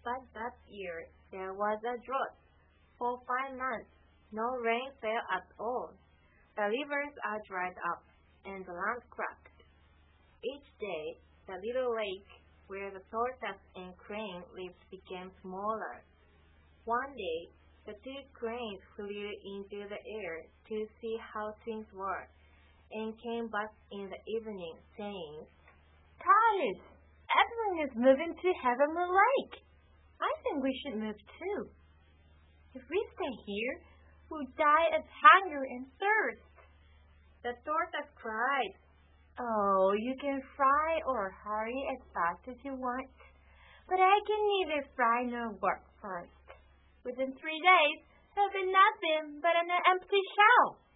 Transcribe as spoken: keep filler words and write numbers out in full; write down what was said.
But that year there was a drought. For five months, no rain fell at all. The rivers are dried up, and the land cracked. Each day, the little lake where the tortoise and crane lived became smaller. One day, the two cranes flew into the air to see how things were, and came back in the evening saying, "Guys, everyone is moving to Heavenly Lake. I think we should move too. If we stay here, we'll die of hunger and thirst." The tortoise cried, "Oh, you can fly or hurry as fast as you want, but I can neither fly nor work first. Within three days, there'll be nothing but an empty shell."